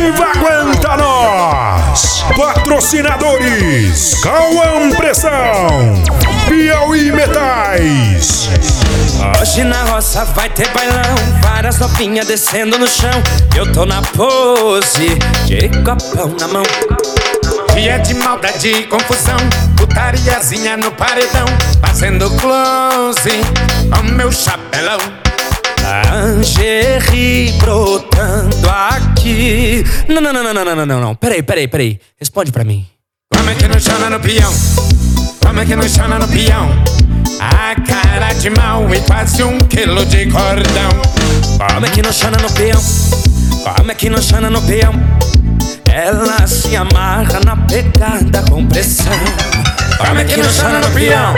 Comitiva aguenta nós. Patrocinadores: Cauã Pressão, Piauí Metais. Hoje na roça vai ter bailão, várias novinhas descendo no chão. Eu tô na pose de copão na mão. Dia de maldade e confusão, putariazinha no paredão, fazendo close com meu chapelão. Lingerie brotando aqui. Não. Peraí. Responde pra mim. Como é que não chama no peão? Como é que não chama no peão? A cara de mal e quase 1 quilo de cordão. Como é que não chama no peão? Como é que não chama no peão? Ela se amarra na pegada com pressão. Como é que não chama no peão?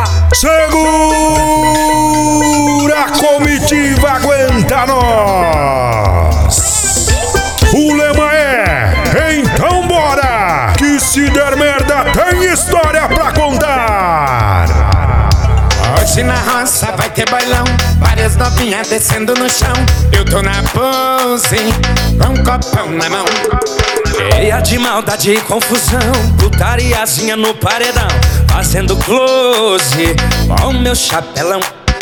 Segura a comitiva, aguenta nós. O lema é: então bora, que se der merda tem história pra contar. Hoje na roça vai ter bailão, várias novinhas descendo no chão. Eu tô na pose com um copão na mão. Cheia de maldade e confusão, putariazinha no paredão, fazendo close com meu chapelão.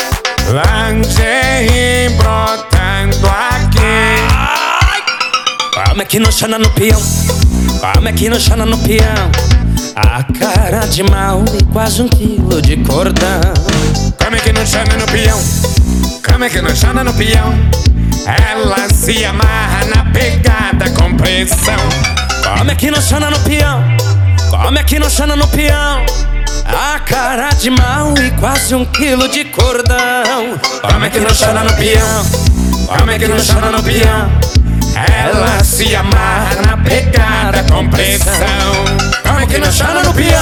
Lingerie brotando aqui. Como é que não chama no peão? Como é que não chama no peão? A cara de mal e quase 1 quilo de cordão. Como é que não chama no peão? Como é que não chama no peão? Ela se amarra na pegada com pressão. Como é que não chama no peão? Como é que não chama no peão? A cara de mal e quase 1 quilo de cordão. Como é que não chama no peão? Como é que não chama no peão? Ela se amarra na pegada com pressão. Como é que não chama no peão?